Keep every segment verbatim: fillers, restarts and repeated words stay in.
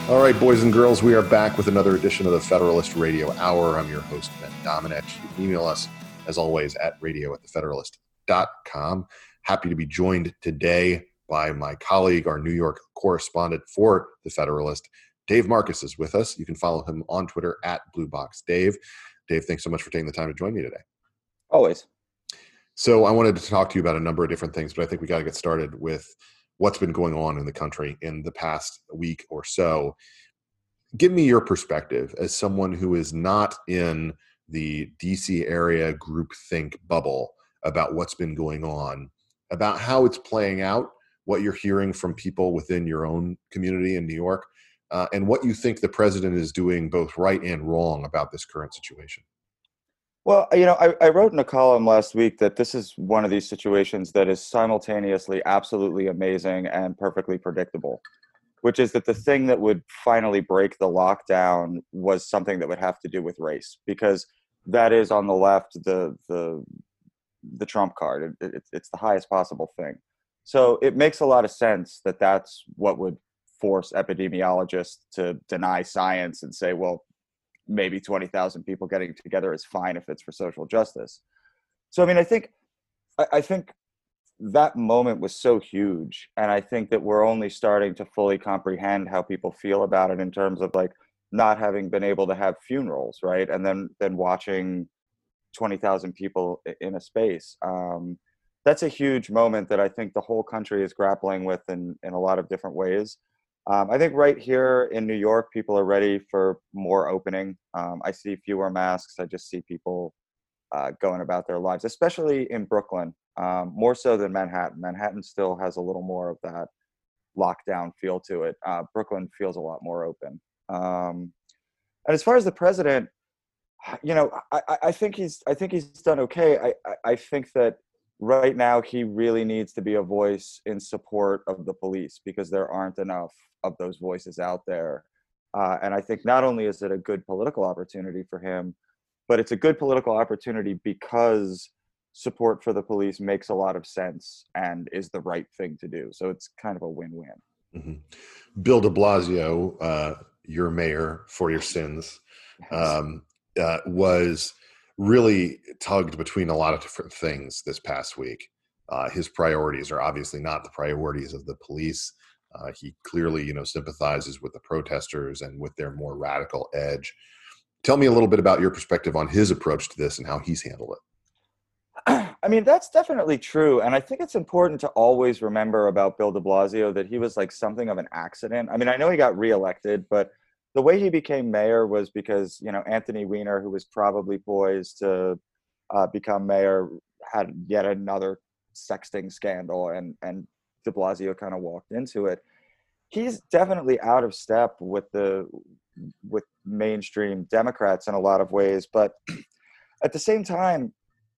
All right, boys and girls, we are back with another edition of the Federalist Radio Hour. I'm your host, Ben Domenech. You can email us, as always, at radio at the federalist dot com. Happy to be joined today by my colleague, our New York correspondent for the Federalist. Dave Marcus is with us. You can follow him on Twitter at BlueBoxDave. Dave, thanks so much for taking the time to join me today. Always. So I wanted to talk to you about a number of different things, but I think we got to get started with what's been going on in the country in the past week or so. Give me your perspective as someone who is not in the D C area groupthink bubble about what's been going on, about how it's playing out, what you're hearing from people within your own community in New York, uh, and what you think the president is doing both right and wrong about this current situation. Well, you know, I, I wrote in a column last week that this is one of these situations that is simultaneously absolutely amazing and perfectly predictable, which is that the thing that would finally break the lockdown was something that would have to do with race, because that is on the left, the the the trump card. It, it, it's the highest possible thing. So it makes a lot of sense that that's what would force epidemiologists to deny science and say, well, maybe twenty thousand people getting together is fine if it's for social justice. So, I mean, I think, I, I think that moment was so huge. And I think that we're only starting to fully comprehend how people feel about it in terms of like not having been able to have funerals, right? And then, then watching twenty thousand people in a space. Um, that's a huge moment that I think the whole country is grappling with in, in a lot of different ways. Um, I think right here in New York, people are ready for more opening. Um, I see fewer masks. I just see people uh, going about their lives, especially in Brooklyn, um, more so than Manhattan. Manhattan still has a little more of that lockdown feel to it. Uh, Brooklyn feels a lot more open. Um, and as far as the president, you know, I, I think he's I think he's done okay. I, I, I think that right now he really needs to be a voice in support of the police because there aren't enough of those voices out there. Uh, and I think not only is it a good political opportunity for him, but it's a good political opportunity because support for the police makes a lot of sense and is the right thing to do. So it's kind of a win-win. Mm-hmm. Bill de Blasio, uh, your mayor for your sins, um, uh, was really tugged between a lot of different things this past week. Uh, his priorities are obviously not the priorities of the police. Uh, he clearly, you know, sympathizes with the protesters and with their more radical edge. Tell me a little bit about your perspective on his approach to this and how he's handled it. I mean, that's definitely true. And I think it's important to always remember about Bill de Blasio that he was like something of an accident. I mean, I know he got reelected, but the way he became mayor was because, you know, Anthony Weiner, who was probably poised to uh, become mayor, had yet another sexting scandal, and, and de Blasio kind of walked into it. He's definitely out of step with the with mainstream Democrats in a lot of ways, but at the same time,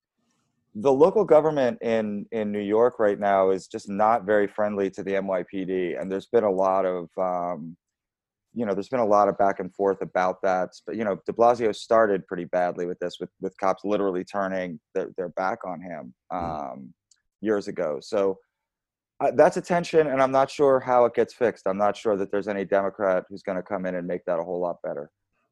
the local government in, in New York right now is just not very friendly to the N Y P D, and there's been a lot of um, you know, there's been a lot of back and forth about that. But, you know, de Blasio started pretty badly with this, with, with cops literally turning their, their back on him um, years ago. So uh, that's a tension, and I'm not sure how it gets fixed. I'm not sure that there's any Democrat who's going to come in and make that a whole lot better.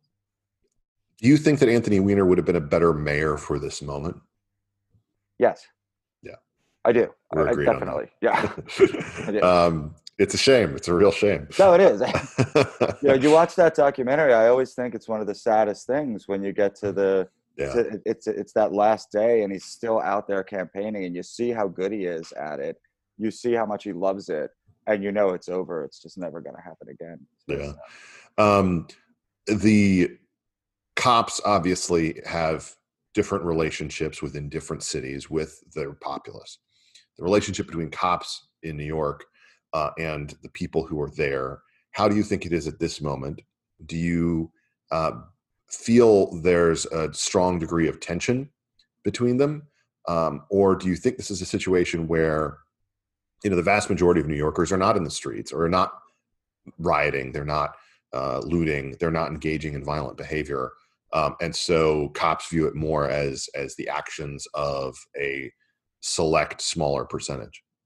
Do you think that Anthony Weiner would have been a better mayor for this moment? Yes. Yeah. I do. We're I, agreed definitely. on that. Yeah. um, it's a shame. It's a real shame. No, it is. You know, you watch that documentary, I always think it's one of the saddest things when you get to the, yeah. to, it's, it's that last day and he's still out there campaigning and you see how good he is at it. You see how much he loves it and you know it's over. It's just never going to happen again. So, yeah. Um, the cops obviously have different relationships within different cities with their populace. The relationship between cops in New York uh, and the people who are there, how do you think it is at this moment? Do you uh, feel there's a strong degree of tension between them? Um, or do you think this is a situation where, you know, the vast majority of New Yorkers are not in the streets or are not rioting, they're not uh, looting, they're not engaging in violent behavior? Um, and so cops view it more as as the actions of a select smaller percentage.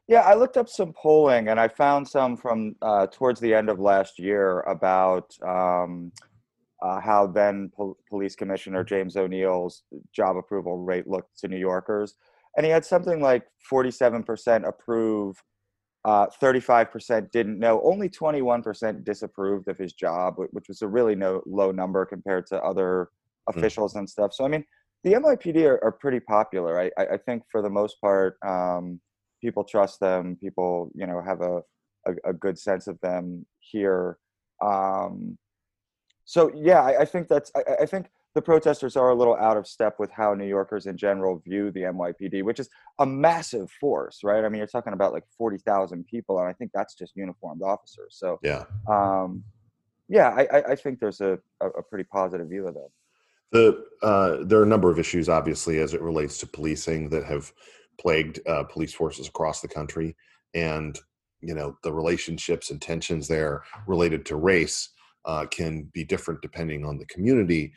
Yeah, I looked up some polling and I found some from uh, towards the end of last year about um, uh, how then Pol- Police Commissioner James O'Neill's job approval rate looked to New Yorkers. And he had something like forty-seven percent approve, uh, thirty-five percent didn't know, only twenty-one percent disapproved of his job, wh- which was a really no, low number compared to other Mm. officials and stuff. So, I mean, the N Y P D are, are pretty popular. I, I I think for the most part, um, people trust them. People, you know, have a, a, a good sense of them here. Um, so yeah, I, I think that's I, I think the protesters are a little out of step with how New Yorkers in general view the N Y P D, which is a massive force, right? I mean, you're talking about like forty thousand people, and I think that's just uniformed officers. So Yeah. um, yeah, I, I I think there's a, a, a pretty positive view of that. The uh, there are a number of issues, obviously, as it relates to policing that have plagued uh, police forces across the country, and you know the relationships and tensions there related to race uh, can be different depending on the community.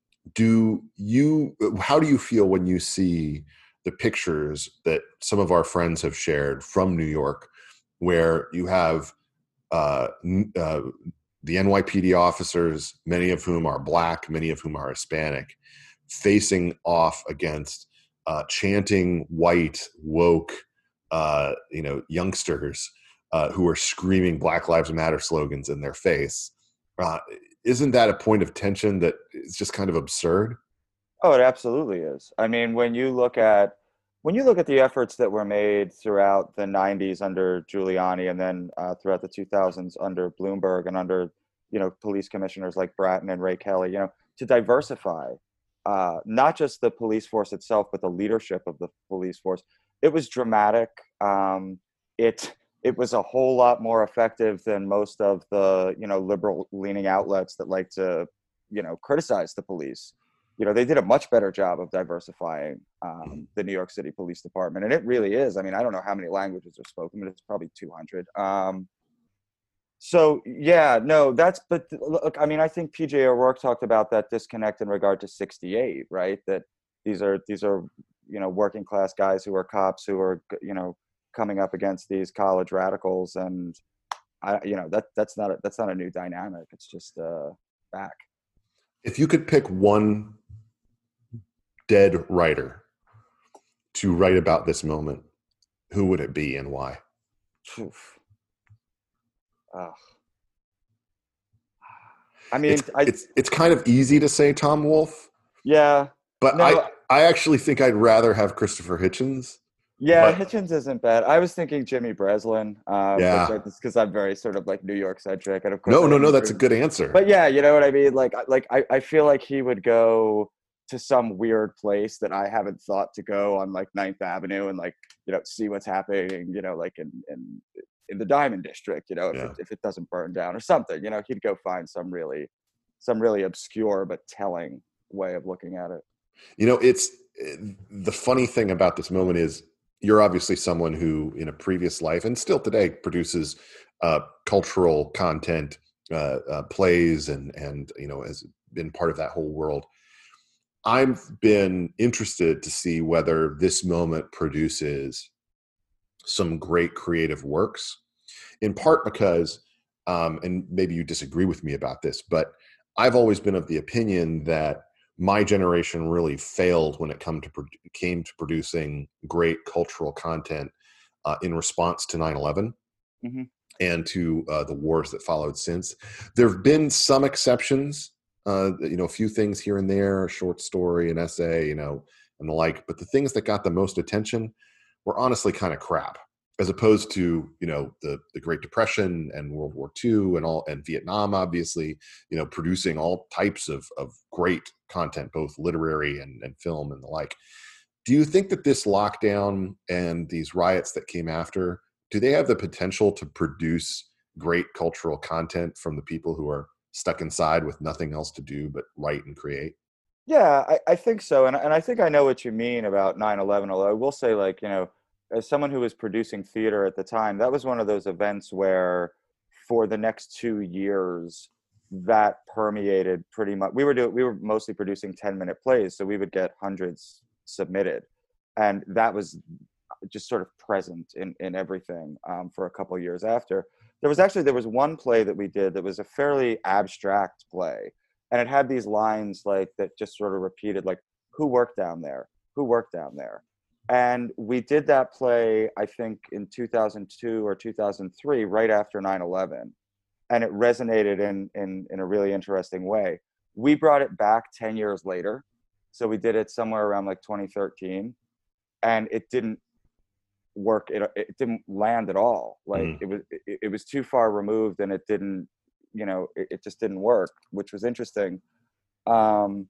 Do you? How do you feel when you see the pictures that some of our friends have shared from New York, where you have uh, n- uh, the N Y P D officers, many of whom are black, many of whom are Hispanic, facing off against uh, chanting white woke, uh, you know, youngsters uh, who are screaming Black Lives Matter slogans in their face. Uh, isn't that a point of tension that is just kind of absurd? Oh, it absolutely is. I mean, when you look at when you look at the efforts that were made throughout the nineties under Giuliani and then uh, throughout the two thousands under Bloomberg and under, you know, police commissioners like Bratton and Ray Kelly, you know, to diversify uh, not just the police force itself, but the leadership of the police force, it was dramatic. Um, it it was a whole lot more effective than most of the, you know, liberal leaning outlets that like to, you know, criticize the police. You know, they did a much better job of diversifying um, the New York City Police Department, and it really is. I mean, I don't know how many languages are spoken, but it's probably two hundred. Um, so yeah, no, that's but look, I mean, I think P J O'Rourke talked about that disconnect in regard to sixty-eight, right? That these are these are you know working class guys who are cops who are you know coming up against these college radicals, and I you know that that's not a, that's not a new dynamic. It's just uh, back. If you could pick one dead writer to write about this moment, who would it be and why? Oof. Uh, I It's mean, I it's it's kind of easy to say Tom Wolfe, yeah, but I no, I actually think I'd rather have Christopher Hitchens. yeah, But Hitchens isn't bad. I was thinking Jimmy Breslin, uh, but yeah, that's because I'm very sort of like New York centric, and of course no, I no, didn't no, that's agree a with. good answer. But yeah, you know what I mean. Like, I- like I, I feel like he would go to some weird place that I haven't thought to go on like Ninth Avenue and like you know see what's happening, you know, like in in in the Diamond District, you know, if it Yeah, if it doesn't burn down or something, you know, he'd go find some really some really obscure but telling way of looking at it. you know, it's the funny thing about this moment is you're obviously someone who, in a previous life and still today, produces uh, cultural content, uh, uh, plays, and and you know has been part of that whole world. I've been interested to see whether this moment produces some great creative works, in part because, um, and maybe you disagree with me about this, but I've always been of the opinion that my generation really failed when it come to pro- came to producing great cultural content uh, in response to nine eleven Hmm. and to uh, the wars that followed since. There have been some exceptions, uh, you know, a few things here and there, a short story, an essay, you know, and the like. But the things that got the most attention were honestly kind of crap, as opposed to you know the the Great Depression and World War Two and all and Vietnam, obviously, you know, producing all types of of great content, both literary and, and film and the like. Do you think that this lockdown and these riots that came after, do they have the potential to produce great cultural content from the people who are stuck inside with nothing else to do but write and create? Yeah, I, I think so. And, and I think I know what you mean about nine eleven. Although I will say, like, you know, as someone who was producing theater at the time, that was one of those events where for the next two years, that permeated pretty much. We were doing, we were mostly producing ten minute plays, so we would get hundreds submitted. And that was just sort of present in, in everything um, for a couple of years after. There was actually, there was one play that we did that was a fairly abstract play. And it had these lines like that just sort of repeated, like, who worked down there? Who worked down there? And we did that play, I think, in two thousand two or two thousand three, right after nine eleven. And it resonated in, in, in a really interesting way. We brought it back ten years later. So we did it somewhere around like twenty thirteen. And it didn't work. It, it didn't land at all. Like mm. it was, it, it was too far removed, and it didn't, you know, it, it just didn't work, which was interesting. Um,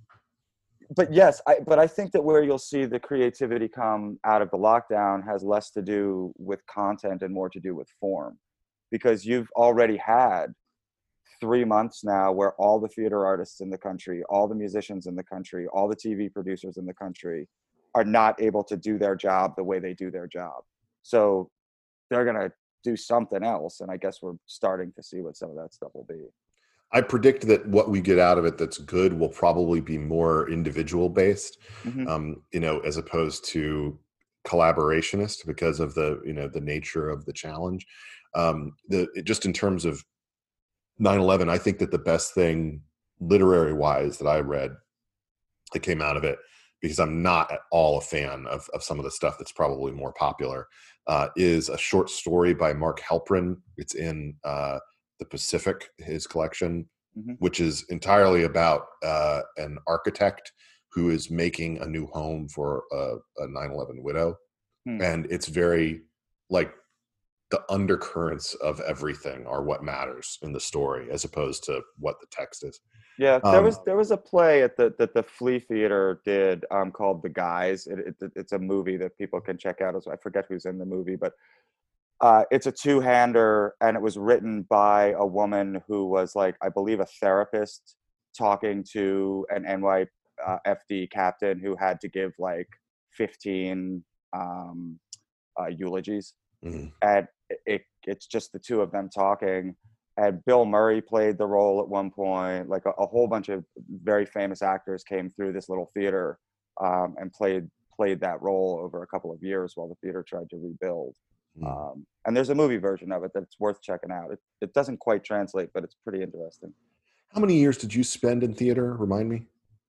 but yes, I, but I think that where you'll see the creativity come out of the lockdown has less to do with content and more to do with form, because you've already had three months now where all the theater artists in the country, all the musicians in the country, all the T V producers in the country are not able to do their job the way they do their job. So they're going to do something else. And I guess we're starting to see what some of that stuff will be. I predict that what we get out of it that's good will probably be more individual based, mm-hmm. um, you know, as opposed to collaborationist, because of the, you know, the nature of the challenge. Um, the just in terms of nine eleven, I think that the best thing literary wise that I read that came out of it, because I'm not at all a fan of, of some of the stuff that's probably more popular, uh, is a short story by Mark Halperin. It's in uh, the Pacific, his collection, mm-hmm. which is entirely about uh, an architect who is making a new home for a, a nine eleven widow. Hmm. And it's very, like, the undercurrents of everything are what matters in the story, as opposed to what the text is. Yeah, there um, was there was a play at the that the Flea Theater did um, called The Guys. It, it, it's a movie that people can check out. I forget who's in the movie, but uh, it's a two-hander, and it was written by a woman who was, like, I believe, a therapist talking to an N Y F D captain who had to give like fifteen um, uh, eulogies, mm-hmm. and it, it's just the two of them talking. And Bill Murray played the role at one point. Like a, a whole bunch of very famous actors came through this little theater um, and played played that role over a couple of years while the theater tried to rebuild. Mm. Um, and there's a movie version of it that's worth checking out. It, it doesn't quite translate, but it's pretty interesting. How many years did you spend in theater? Remind me.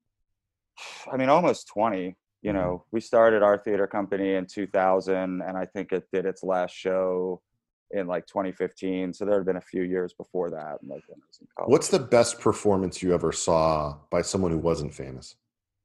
I mean, almost twenty. You know, mm. we started our theater company in two thousand, and I think it did its last show in like twenty fifteen. So there had been a few years before that. Like when I was in college. What's the best performance you ever saw by someone who wasn't famous?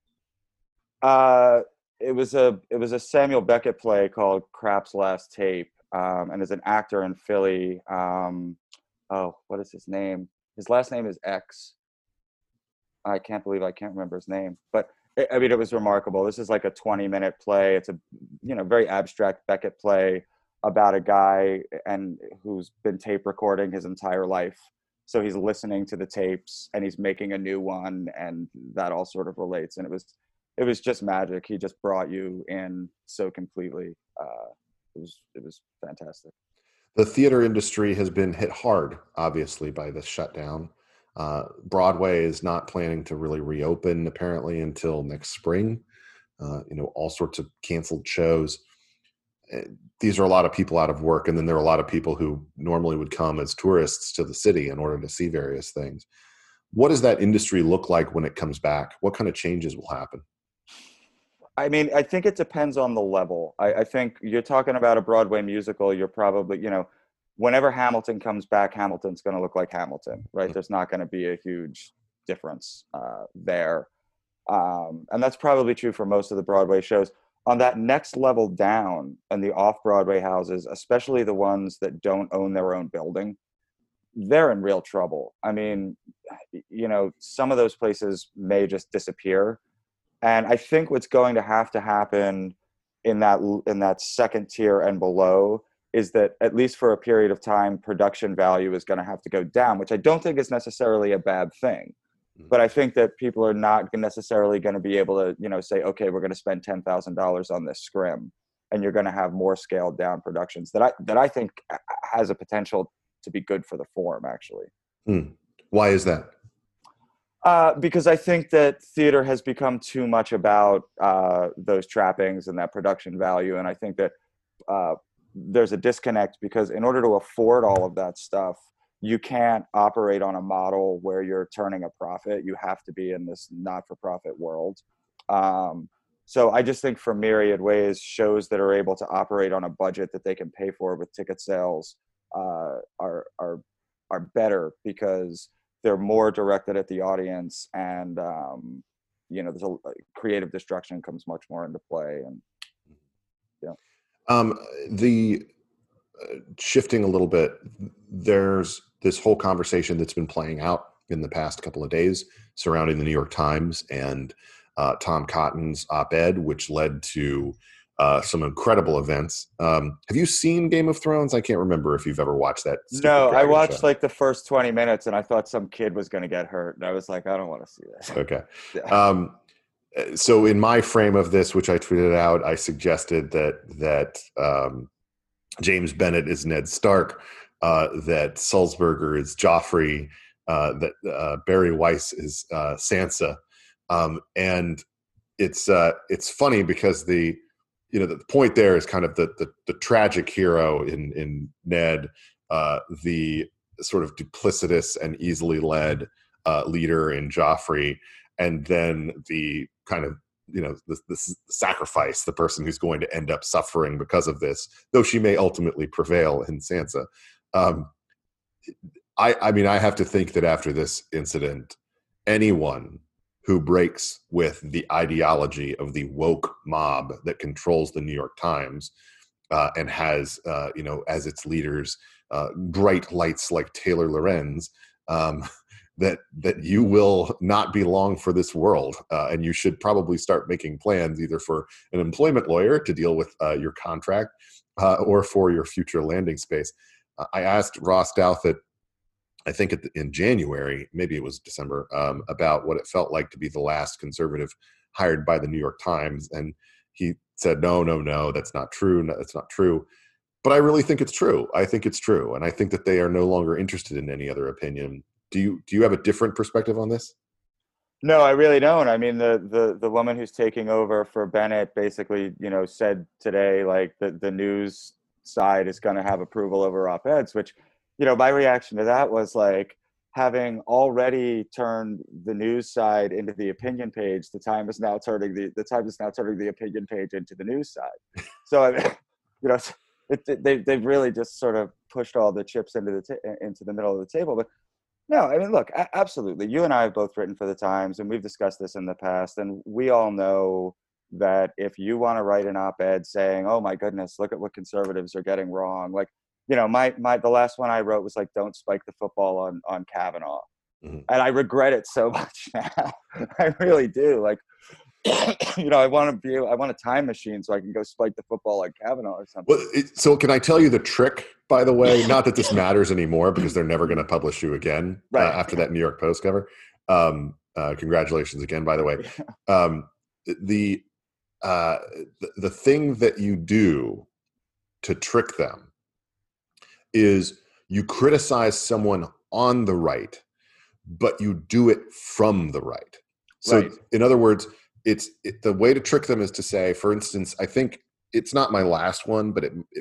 Uh, it was a it was a Samuel Beckett play called Krapp's Last Tape. Um, and as an actor in Philly, um, oh, what is his name? His last name is X. I can't believe I can't remember his name. But it, I mean, it was remarkable. This is like a twenty minute play. It's a, you know, very abstract Beckett play about a guy and who's been tape recording his entire life. So he's listening to the tapes and he's making a new one, and that all sort of relates. And it was, it was just magic. He just brought you in so completely. Uh, it was, it was fantastic. The theater industry has been hit hard, obviously, by this shutdown. Uh, Broadway is not planning to really reopen apparently until next spring. Uh, you know, all sorts of canceled shows. These are a lot of people out of work, and then there are a lot of people who normally would come as tourists to the city in order to see various things. What does that industry look like when it comes back? What kind of changes will happen? I mean, I think it depends on the level. I, I think you're talking about a Broadway musical. You're probably, you know, whenever Hamilton comes back, Hamilton's going to look like Hamilton, right? Mm-hmm. There's not going to be a huge difference uh, there. Um, and that's probably true for most of the Broadway shows. On that next level down, and the off-Broadway houses, especially the ones that don't own their own building, they're in real trouble. I mean, you know, some of those places may just disappear. And I think what's going to have to happen in that in that second tier and below is that, at least for a period of time, production value is going to have to go down, which I don't think is necessarily a bad thing. But I think that people are not necessarily going to be able to, you know, say, okay, we're going to spend ten thousand dollars on this scrim, and you're going to have more scaled down productions that I that I think has a potential to be good for the form, actually. Mm. Why is that? Uh, because I think that theater has become too much about uh, those trappings and that production value, and I think that uh, there's a disconnect because in order to afford all of that stuff, you can't operate on a model where you're turning a profit. You have to be in this not-for-profit world. Um, so I just think for myriad ways, shows that are able to operate on a budget that they can pay for with ticket sales uh, are are are better because they're more directed at the audience, and um, you know, there's a creative destruction comes much more into play, and yeah. Um, the uh, shifting a little bit, there's this whole conversation that's been playing out in the past couple of days surrounding the New York Times and uh, Tom Cotton's op-ed, which led to uh, some incredible events. Um, have you seen Game of Thrones? I can't remember if you've ever watched that stupid No, I dragon watched show. like the first twenty minutes and I thought some kid was going to get hurt. And I was like, I don't want to see this. Okay. Yeah. Um, so in my frame of this, which I tweeted out, I suggested that, that um, James Bennett is Ned Stark, uh, that Sulzberger is Joffrey, uh, that uh, Barry Weiss is uh, Sansa. Um, and it's uh, it's funny because the you know the point there is kind of the the, the tragic hero in in Ned, uh, the sort of duplicitous and easily led uh, leader in Joffrey, and then the kind of you know the, the sacrifice, the person who's going to end up suffering because of this, though she may ultimately prevail in Sansa. Um, I I mean I have to think that after this incident, anyone who breaks with the ideology of the woke mob that controls the New York Times uh, and has, uh, you know, as its leaders, uh, bright lights like Taylor Lorenz, um, that that you will not be long for this world, uh, and you should probably start making plans either for an employment lawyer to deal with uh, your contract uh, or for your future landing space. Uh, I asked Ross Douthat, I think in January, maybe it was December, um, about what it felt like to be the last conservative hired by the New York Times. And he said, no, no, no, that's not true. No, that's not true. But I really think it's true. I think it's true. And I think that they are no longer interested in any other opinion. Do you, do you have a different perspective on this? No, I really don't. I mean, the, the, the woman who's taking over for Bennett basically, you know, said today, like the, the news side is going to have approval over op-eds, which, you know, my reaction to that was like, having already turned the news side into the opinion page, the time is now turning the the time is now turning the opinion page into the news side. So, I mean, you know, it, it, they they've really just sort of pushed all the chips into the t- into the middle of the table. But no, I mean, look, a- absolutely. You and I have both written for the Times, and we've discussed this in the past, and we all know that if you want to write an op-ed saying, "Oh my goodness, look at what conservatives are getting wrong," like, you know, my my the last one I wrote was like, "Don't spike the football on on Kavanaugh," mm-hmm. and I regret it so much now. I really do. Like, you know, I want to be, I want a time machine so I can go spike the football on Kavanaugh or something. Well, it, so can I tell you the trick? By the way, not that this matters anymore because they're never going to publish you again right. uh, after that New York Post cover. Um, uh, congratulations again, by the way. Um, the, uh, the the thing that you do to trick them is you criticize someone on the right, but you do it from the right. So, right. in other words, it's it, the way to trick them is to say, for instance, I think it's not my last one, but it, it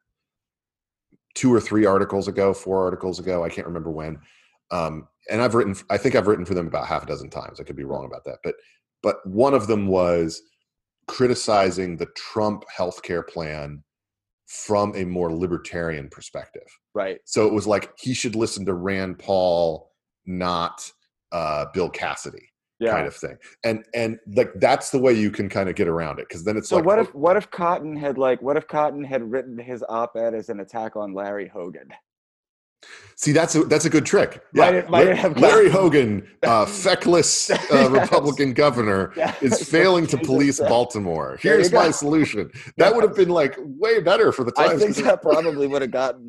two or three articles ago, four articles ago, I can't remember when. Um, and I've written, I think I've written for them about half a dozen times. I could be wrong about that, but but one of them was criticizing the Trump healthcare plan from a more libertarian perspective. Right. So it was like he should listen to Rand Paul, not uh, Bill Cassidy. Yeah. Kind of thing. And and like that's the way you can kind of get around it, because then it's so like, what if what if Cotton had like what if Cotton had written his op-ed as an attack on Larry Hogan? See, that's a, that's a good trick. Yeah, might it, might it have Larry Hogan, uh, feckless uh, yes. Republican governor, yes. is failing to police Baltimore. Here's my solution. That yes. would have been like way better for the Times. I think that probably would have gotten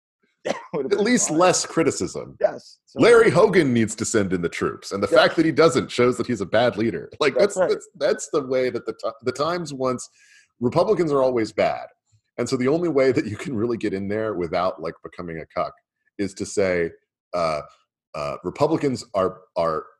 at least fine. Less criticism. Yes, so Larry Hogan needs to send in the troops, and the yes. fact that he doesn't shows that he's a bad leader. Like that's that's, right. that's, that's the way that the the Times wants. Republicans are always bad, and so the only way that you can really get in there without like becoming a cuck is to say uh, uh, Republicans are are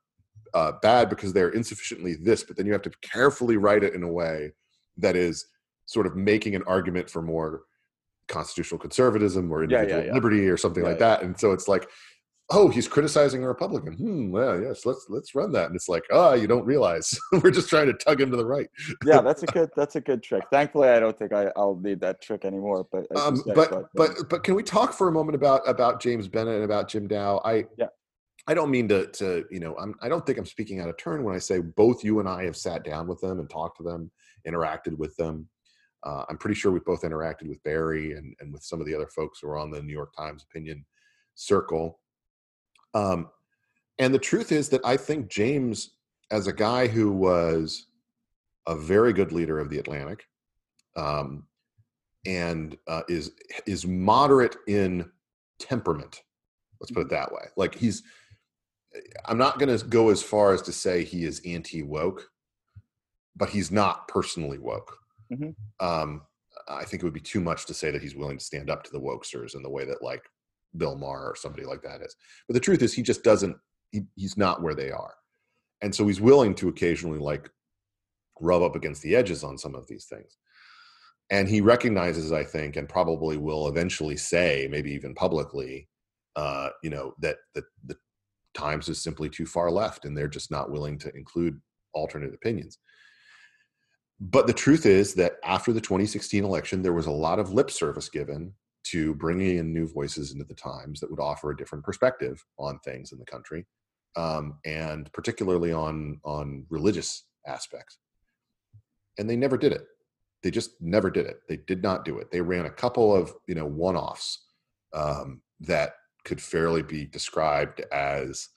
uh, bad because they're insufficiently this, but then you have to carefully write it in a way that is sort of making an argument for more constitutional conservatism or Yeah, individual yeah, yeah. liberty or something Yeah, like yeah. that. And so it's like, oh, he's criticizing a Republican. Hmm. Well, yes, let's let's run that. And it's like, ah, oh, you don't realize we're just trying to tug him to the right. Yeah, that's a good that's a good trick. Thankfully, I don't think I, I'll need that trick anymore. But as you Um, say, but but but um, but can we talk for a moment about about James Bennett and about Jim Dow? I yeah, I don't mean to to you know I'm I don't think I'm speaking out of turn when I say both you and I have sat down with them and talked to them, interacted with them. Uh, I'm pretty sure we've both interacted with Barry and, and with some of the other folks who are on the New York Times opinion circle. Um, and the truth is that I think James, as a guy who was a very good leader of the Atlantic, um, and uh, is is moderate in temperament. Let's put it that way. Like he's, I'm not going to go as far as to say he is anti-woke, but he's not personally woke. mm-hmm. Um, I think it would be too much to say that he's willing to stand up to the wokesters in the way that like Bill Maher or somebody like that is. But the truth is he just doesn't, he, he's not where they are. And so he's willing to occasionally like rub up against the edges on some of these things. And he recognizes, I think, and probably will eventually say, maybe even publicly, uh, you know, that, that the Times is simply too far left and they're just not willing to include alternate opinions. But the truth is that after the twenty sixteen election, there was a lot of lip service given to bringing in new voices into the Times that would offer a different perspective on things in the country, um, and particularly on on religious aspects. And they never did it. They just never did it. They did not do it. They ran a couple of you know one-offs um, that could fairly be described as,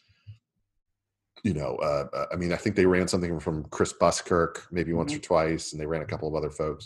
you know, uh, I mean, I think they ran something from Chris Buskirk maybe once Mm-hmm. or twice, and they ran a couple of other folks.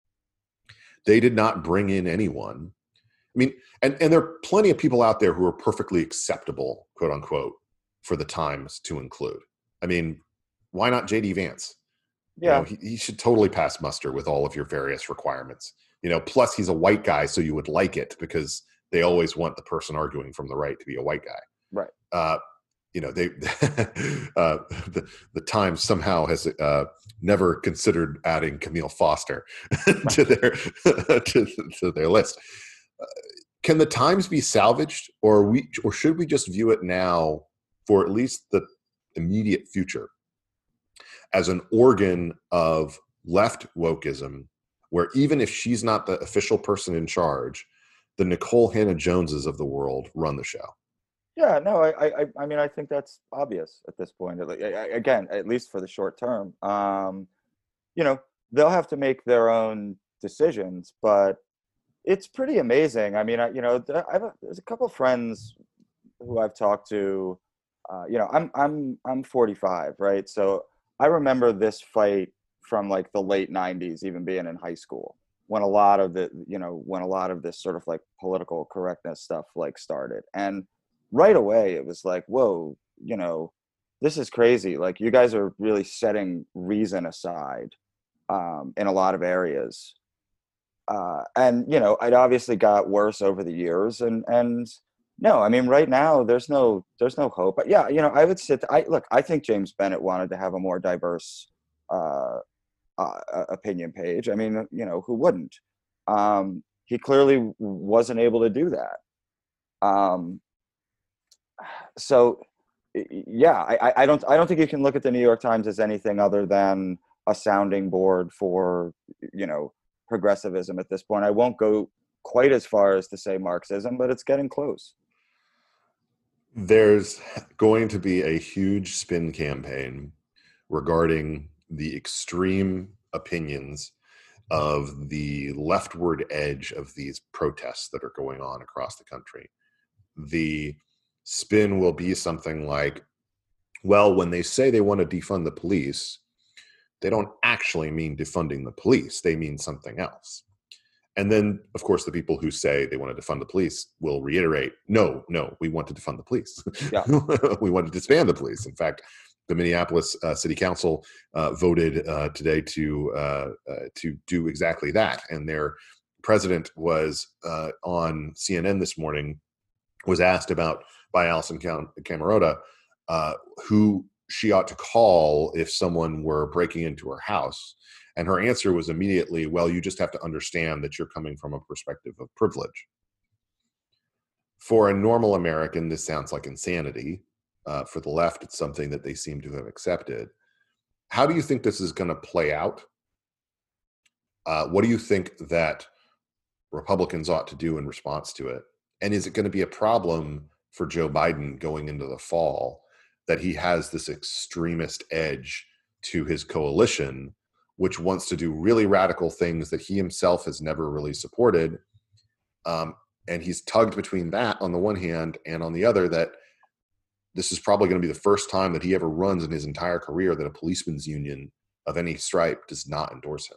They did not bring in anyone. I mean, and, and there are plenty of people out there who are perfectly acceptable, quote unquote, for the Times to include. I mean, why not J D Vance? Yeah. You know, he, he should totally pass muster with all of your various requirements. You know, plus he's a white guy, so you would like it because they always want the person arguing from the right to be a white guy. Right. Uh, you know, they uh, the, the Times somehow has uh, never considered adding Camille Foster to their to, to their list. Uh, can the Times be salvaged, or we or should we just view it now for at least the immediate future as an organ of left wokeism, where even if she's not the official person in charge, the Nicole Hannah-Joneses of the world run the show? Yeah, no, I, I, I mean, I think that's obvious at this point. Again, at least for the short term, um, you know, they'll have to make their own decisions, but it's pretty amazing. I mean, I, you know, I've, there's a couple of friends who I've talked to. Uh, you know, I'm, I'm, I'm forty-five, right? So I remember this fight from like the late nineties, even being in high school, when a lot of the, you know, when a lot of this sort of like political correctness stuff like started. And right away it was like, whoa, you know, this is crazy. Like you guys are really setting reason aside um, in a lot of areas. Uh, and, you know, it obviously got worse over the years. And, and no, I mean, right now there's no, there's no hope. But yeah, you know, I would sit, I look, I think James Bennett wanted to have a more diverse uh, uh, opinion page. I mean, you know, who wouldn't? Um, he clearly wasn't able to do that. Um, so yeah, I, I don't I don't think you can look at the New York Times as anything other than a sounding board for, you know, progressivism at this point. I won't go quite as far as to say Marxism, but it's getting close. There's going to be a huge spin campaign regarding the extreme opinions of the leftward edge of these protests that are going on across the country. The spin will be something like, well, when they say they want to defund the police, they don't actually mean defunding the police. They mean something else. And then, of course, the people who say they want to defund the police will reiterate, no, no, we want to defund the police. Yeah. We want to disband the police. In fact, the Minneapolis uh, City Council uh, voted uh, today to uh, uh, to do exactly that. And their president was uh, on C N N this morning, was asked about by Alison Cam- Camerota, uh, who she ought to call if someone were breaking into her house. And her answer was immediately, well, you just have to understand that you're coming from a perspective of privilege. For a normal American, this sounds like insanity. Uh, for the left, it's something that they seem to have accepted. How do you think this is going to play out? Uh, what do you think that Republicans ought to do in response to it? And is it going to be a problem for Joe Biden going into the fall that he has this extremist edge to his coalition, which wants to do really radical things that he himself has never really supported? Um, and he's tugged between that on the one hand, and on the other, that this is probably going to be the first time that he ever runs in his entire career that a policeman's union of any stripe does not endorse him.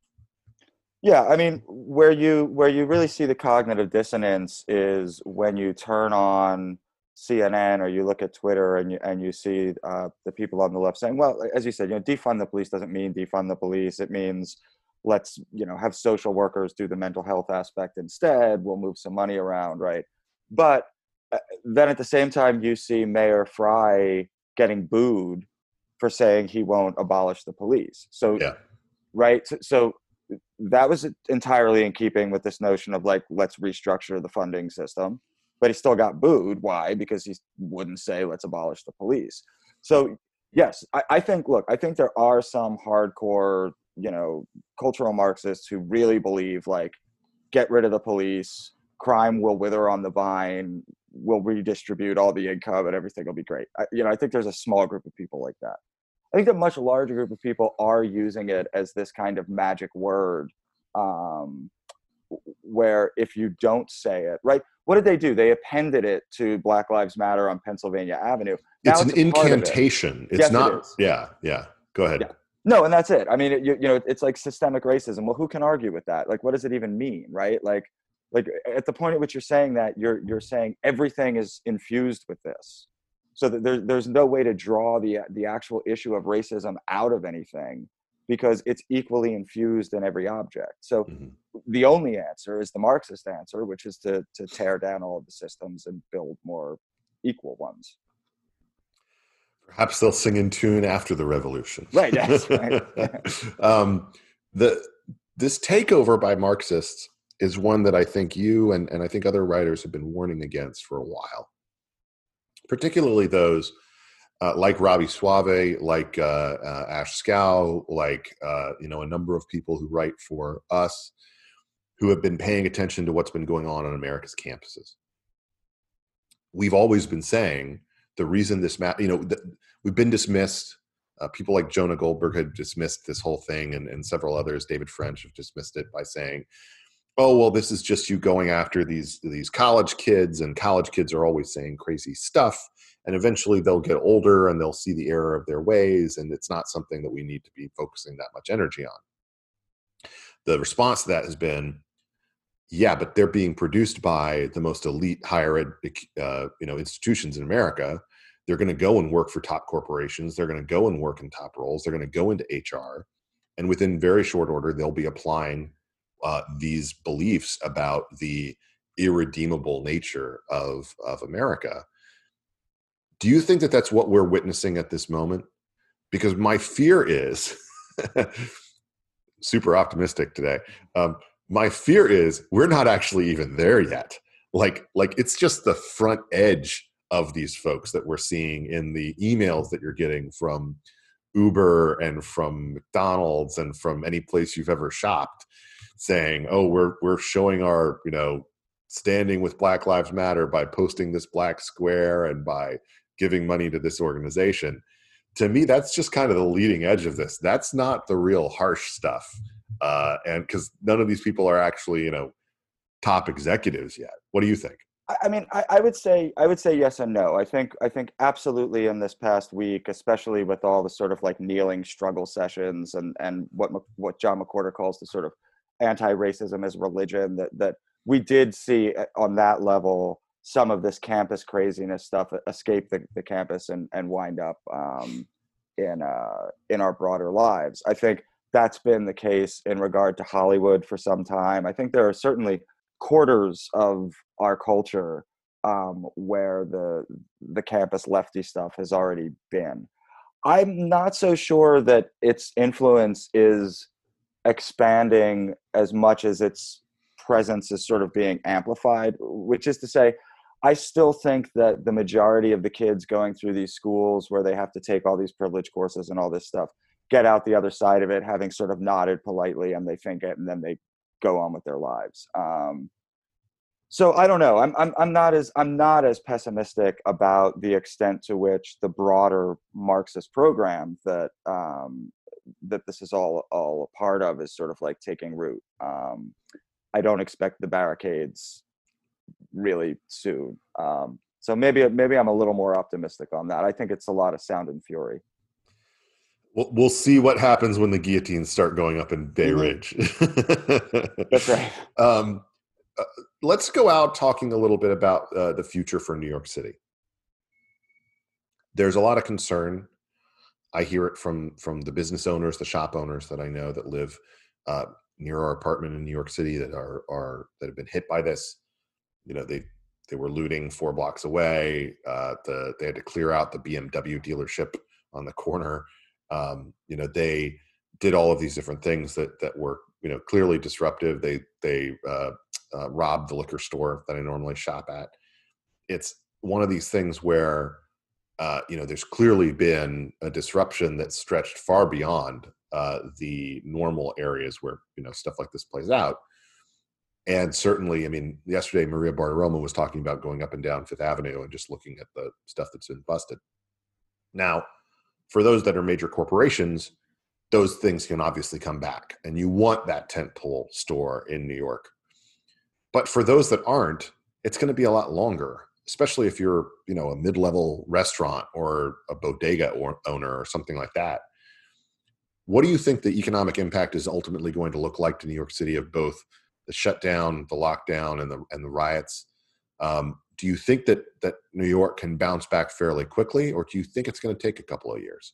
Yeah, I mean, where you where you really see the cognitive dissonance is when you turn on C N N or you look at Twitter and you and you see uh, the people on the left saying, well, as you said, you know, defund the police doesn't mean defund the police. It means let's, you know, have social workers do the mental health aspect instead. We'll move some money around, right? But uh, then at the same time, you see Mayor Fry getting booed for saying he won't abolish the police. So, yeah. right, so. so that was entirely in keeping with this notion of like, let's restructure the funding system, but he still got booed. Why? Because he wouldn't say, let's abolish the police. So yes, I, I think, look, I think there are some hardcore, you know, cultural Marxists who really believe like, get rid of the police, crime will wither on the vine, we'll redistribute all the income and everything will be great. I, you know, I think there's a small group of people like that. I think a much larger group of people are using it as this kind of magic word, um, where if you don't say it, right? What did they do? They appended it to Black Lives Matter on Pennsylvania Avenue. Now it's, it's an incantation. It. It's yes, not. It is. Yeah, yeah. Go ahead. Yeah. No, and that's it. I mean, it, you, you know, it's like systemic racism. Well, who can argue with that? Like, what does it even mean, right? Like, like at the point at which you're saying that, you're you're saying everything is infused with this. So that there's there's no way to draw the the actual issue of racism out of anything because it's equally infused in every object. So mm-hmm. the only answer is the Marxist answer, which is to to tear down all of the systems and build more equal ones. Perhaps they'll sing in tune after the revolution. Right. Yes. Right. um, the this takeover by Marxists is one that I think you and and I think other writers have been warning against for a while. Particularly those uh, like Robbie Suave, like uh, uh, Ash Scow, like uh, you know a number of people who write for us, who have been paying attention to what's been going on on America's campuses. We've always been saying the reason this, ma- you know, th- we've been dismissed. Uh, people like Jonah Goldberg had dismissed this whole thing, and, and several others, David French, have dismissed it by saying, oh, well, this is just you going after these these college kids, and college kids are always saying crazy stuff, and eventually they'll get older and they'll see the error of their ways, and it's not something that we need to be focusing that much energy on. The response to that has been, yeah, but they're being produced by the most elite higher ed uh, you know, institutions in America. They're going to go and work for top corporations. They're going to go and work in top roles. They're going to go into H R, and within very short order, they'll be applying Uh, these beliefs about the irredeemable nature of, of America. Do you think that that's what we're witnessing at this moment? Because my fear is, super optimistic today, um, my fear is we're not actually even there yet. Like, like it's just the front edge of these folks that we're seeing in the emails that you're getting from Uber and from McDonald's and from any place you've ever shopped, saying, oh, we're we're showing our, you know, standing with Black Lives Matter by posting this black square and by giving money to this organization. To me, that's just kind of the leading edge of this. That's not the real harsh stuff. Uh, and because none of these people are actually, you know, top executives yet. What do you think? I mean, I, I would say I would say yes and no. I think I think absolutely in this past week, especially with all the sort of like kneeling struggle sessions and and what what John McWhorter calls the sort of anti-racism as religion, that that we did see on that level some of this campus craziness stuff escape the, the campus and and wind up um, in uh, in our broader lives. I think that's been the case in regard to Hollywood for some time. I think there are certainly quarters of our culture um, where the the campus lefty stuff has already been. I'm not so sure that its influence is expanding as much as its presence is sort of being amplified, which is to say, I still think that the majority of the kids going through these schools where they have to take all these privilege courses and all this stuff get out the other side of it having sort of nodded politely, and they think it, and then they go on with their lives. Um, so I don't know. I'm I'm I'm not as I'm not as pessimistic about the extent to which the broader Marxist program that um, that this is all all a part of is sort of like taking root. Um, I don't expect the barricades really soon. Um, so maybe maybe I'm a little more optimistic on that. I think it's a lot of sound and fury. We'll, we'll see what happens when the guillotines start going up in Bay Mm-hmm. Ridge. That's right. um, uh, let's go out talking a little bit about uh, the future for New York City. There's a lot of concern. I hear it from from the business owners, the shop owners that I know that live uh, near our apartment in New York City that are are that have been hit by this. You know, they they were looting four blocks away. Uh, the they had to clear out the B M W dealership on the corner. Um, you know, they did all of these different things that that were, you know, clearly disruptive. They they uh, uh, robbed the liquor store that I normally shop at. It's one of these things where uh, you know, there's clearly been a disruption that stretched far beyond uh, the normal areas where, you know, stuff like this plays out. And certainly, I mean, yesterday Maria Bartiromo was talking about going up and down Fifth Avenue and just looking at the stuff that's been busted. Now, for those that are major corporations, those things can obviously come back, and you want that tentpole store in New York. But for those that aren't, it's going to be a lot longer, especially if you're, you know, a mid-level restaurant or a bodega or owner or something like that. What do you think the economic impact is ultimately going to look like to New York City of both the shutdown, the lockdown, and the and the riots? Um, do you think that that New York can bounce back fairly quickly, or do you think it's going to take a couple of years?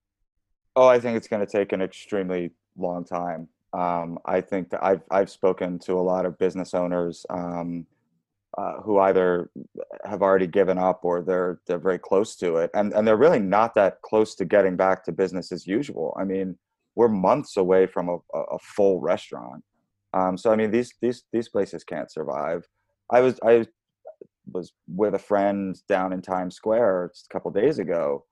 Oh, I think it's going to take an extremely long time. Um, I think that I've I've spoken to a lot of business owners um, uh, who either have already given up or they're they're very close to it, and and they're really not that close to getting back to business as usual. I mean, we're months away from a, a a full restaurant. Um, so I mean, these these these places can't survive. I was I was with a friend down in Times Square just a couple days ago,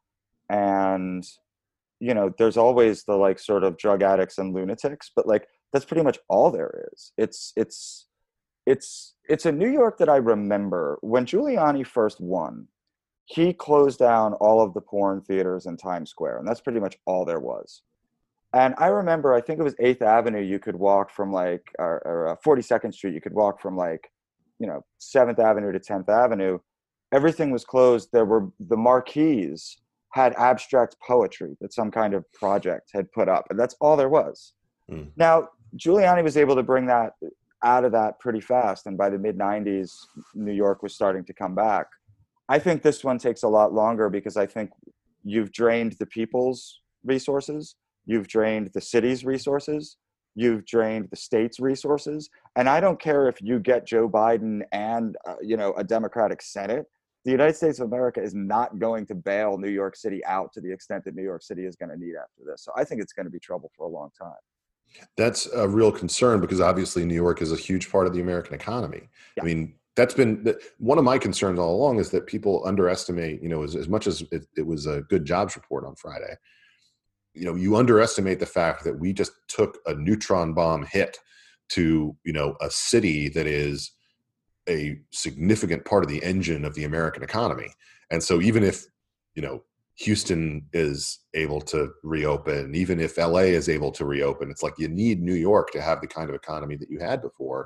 and you know, there's always the like sort of drug addicts and lunatics, but like that's pretty much all there is. It's it's it's it's a New York that I remember when Giuliani first won. He closed down all of the porn theaters in Times Square, and that's pretty much all there was. And I remember, I think it was Eighth Avenue. You could walk from like, or, or uh, forty-second Street. You could walk from like, you know, Seventh Avenue to Tenth Avenue. Everything was closed. There were the marquees had abstract poetry that some kind of project had put up, and that's all there was. Mm. Now, Giuliani was able to bring that out of that pretty fast, and by the mid nineties, New York was starting to come back. I think this one takes a lot longer because I think you've drained the people's resources, you've drained the city's resources, you've drained the state's resources, and I don't care if you get Joe Biden and uh, you know, a Democratic Senate. The United States of America is not going to bail New York City out to the extent that New York City is going to need after this. So I think it's going to be trouble for a long time. That's a real concern because obviously New York is a huge part of the American economy. Yeah. I mean, that's been one of my concerns all along, is that people underestimate, you know, as, as much as it, it was a good jobs report on Friday, you know, you underestimate the fact that we just took a neutron bomb hit to, you know, a city that is a significant part of the engine of the American economy. And so even if, you know, Houston is able to reopen, even if L A is able to reopen, it's like you need New York to have the kind of economy that you had before.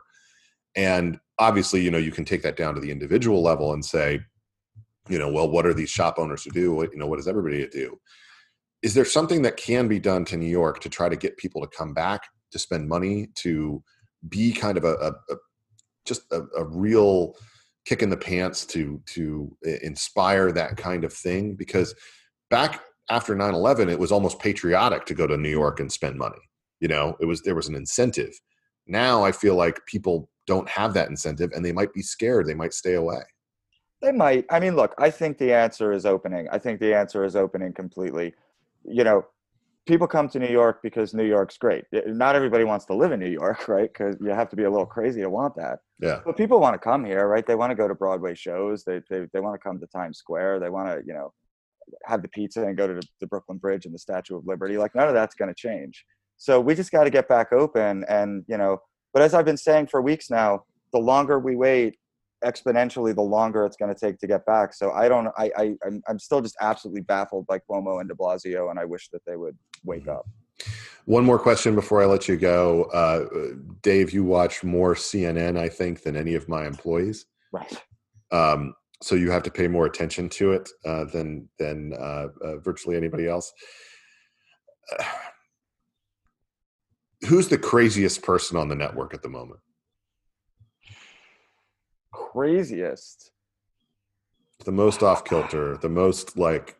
And obviously, you know, you can take that down to the individual level and say, you know, well, what are these shop owners to do? What, you know, what does everybody to do? Is there something that can be done to New York to try to get people to come back, to spend money, to be kind of a, a, a just a, a real kick in the pants to to inspire that kind of thing? Because back after nine eleven, it was almost patriotic to go to New York and spend money. You know, it was there was an incentive. Now I feel like people don't have that incentive, and they might be scared. They might stay away. They might. I mean, look, I think the answer is opening. I think the answer is opening completely. you know, people come to New York because New York's great. Not everybody wants to live in New York, right? Because you have to be a little crazy to want that. Yeah. But people want to come here, right? They want to go to Broadway shows. They they they want to come to Times Square. They want to, you know, have the pizza and go to the, the Brooklyn Bridge and the Statue of Liberty. Like none of that's going to change. So we just got to get back open. And, you know, but as I've been saying for weeks now, the longer we wait, exponentially, the longer it's going to take to get back. So I don't, I, I, I'm, I'm still just absolutely baffled by Cuomo and de Blasio, and I wish that they would wake up. One more question before I let you go. Uh, Dave, you watch more C N N, I think, than any of my employees. Right. Um, so you have to pay more attention to it uh, than, than uh, uh, virtually anybody else. Uh, who's the craziest person on the network at the moment? Craziest. The most off kilter, the most like.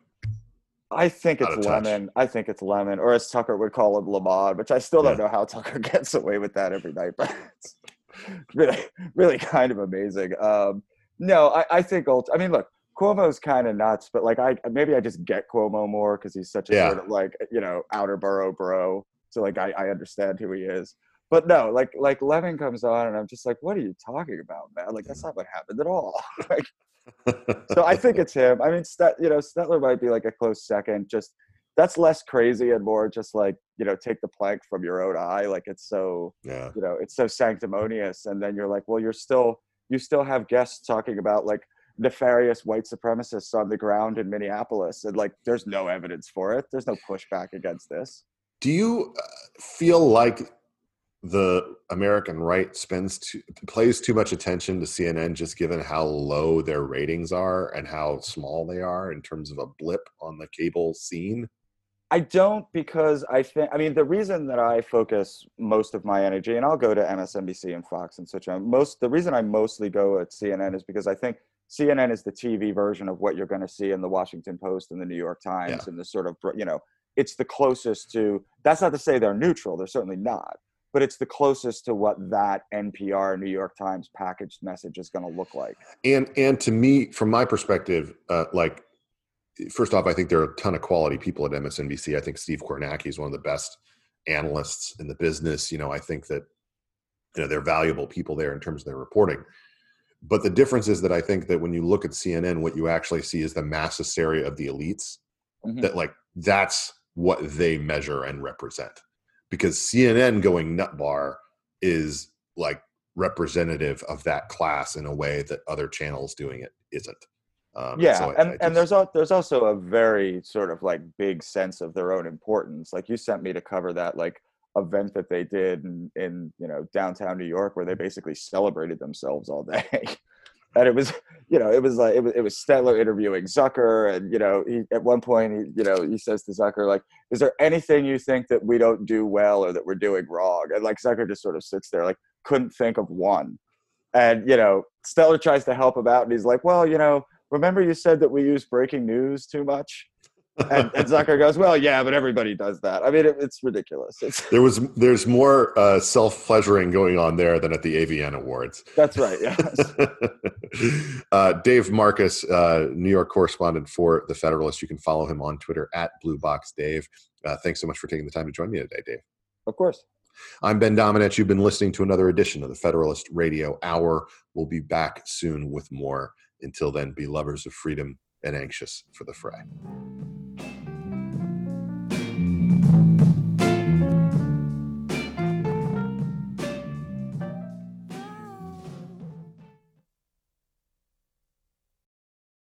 I think it's Lemon. I think it's Lemon, or as Tucker would call him, Lamond, which I still don't yeah. know how Tucker gets away with that every night, but it's really, really kind of amazing. Um, no, I, I think, ult- I mean, look, Cuomo's kind of nuts, but like, I maybe I just get Cuomo more because he's such a yeah. sort of like, you know, outer borough bro. So like, I, I understand who he is. But no, like, like Lemon comes on and I'm just like, what are you talking about, man? Like, that's not what happened at all. Like, so I think it's him. I mean, Stet, you know, Stetler might be like a close second. Just that's less crazy and more just like, you know, take the plank from your own eye. Like it's so, yeah. you know, it's so sanctimonious. And then you're like, well, you're still, you still have guests talking about like nefarious white supremacists on the ground in Minneapolis. And like, there's no evidence for it. There's no pushback against this. Do you feel like the American right spends too, plays too much attention to C N N, just given how low their ratings are and how small they are in terms of a blip on the cable scene? I don't, because I think, I mean, the reason that I focus most of my energy, and I'll go to M S N B C and Fox and such on, most, the reason I mostly go at C N N is because I think C N N is the T V version of what you're going to see in the Washington Post and the New York Times yeah. and the sort of, you know, it's the closest to, that's not to say they're neutral, they're certainly not. But it's the closest to what that N P R, New York Times packaged message is going to look like. And and to me, from my perspective, uh, like, first off, I think there are a ton of quality people at M S N B C. I think Steve Kornacki is one of the best analysts in the business. You know, I think that, you know, they're valuable people there in terms of their reporting. But the difference is that I think that when you look at C N N, what you actually see is the mass hysteria of the elites. Mm-hmm. That like that's what they measure and represent. Because C N N going nut bar is like representative of that class in a way that other channels doing it isn't. Um, yeah, so I, and, I just, and there's a, there's also a very sort of like big sense of their own importance. Like you sent me to cover that like event that they did in, in you know downtown New York where they basically celebrated themselves all day. And it was, you know, it was like, it was, it was Stetler interviewing Zucker. And, you know, he, at one point, he, you know, he says to Zucker, like, is there anything you think that we don't do well or that we're doing wrong? And like, Zucker just sort of sits there, like, couldn't think of one. And, you know, Stetler tries to help him out. And he's like, well, you know, remember you said that we use breaking news too much? And, and Zucker goes, well, yeah, but everybody does that. I mean, it, it's ridiculous. It's, there was, there's more uh, self-pleasuring going on there than at the A V N Awards. That's right, yes. uh, Dave Marcus, uh, New York correspondent for The Federalist. You can follow him on Twitter at Blue Box Dave. Uh, thanks so much for taking the time to join me today, Dave. Of course. I'm Ben Domenech. You've been listening to another edition of the Federalist Radio Hour. We'll be back soon with more. Until then, be lovers of freedom and anxious for the fray.